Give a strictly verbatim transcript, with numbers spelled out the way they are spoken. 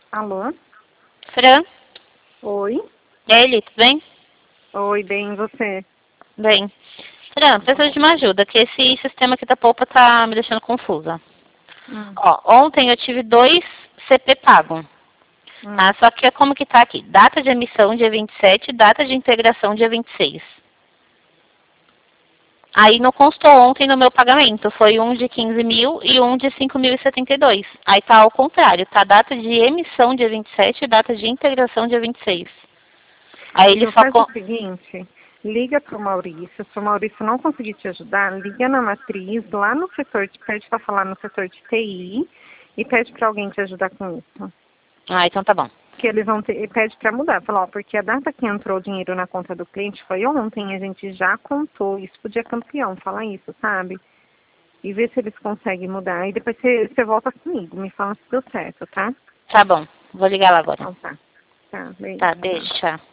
Alô? Fran? Oi? E aí, Eli, tudo bem? Oi, bem, e você? Bem. Fran, preciso de uma ajuda, que esse sistema aqui da Poupa tá me deixando confusa. Hum, Ó, ontem eu tive dois C P pago. hum. Tá? Só que como que tá aqui? Data de emissão dia vinte e sete, data de integração dia vinte e seis. Aí não constou ontem no meu pagamento. Foi um de quinze mil e um de cinco mil e setenta e dois. Aí tá ao contrário. Tá data de emissão dia vinte e sete e data de integração dia vinte e seis. Aí ele Então só... faz o con- seguinte, liga pro Maurício, se o Maurício não conseguir te ajudar, liga na matriz, lá no setor, de- pede para falar no setor de T I e pede para alguém te ajudar com isso. Ah, então tá bom. Que eles vão ter, e pede para mudar, fala, ó, porque a data que entrou o dinheiro na conta do cliente foi ontem, a gente já contou, isso podia campeão, fala isso, sabe? E vê se eles conseguem mudar. E depois você, você volta comigo, me fala se deu certo, tá? Tá bom. Vou ligar lá agora. Então tá. Tá, beijo. Tá, Tchau. beijo, tchau.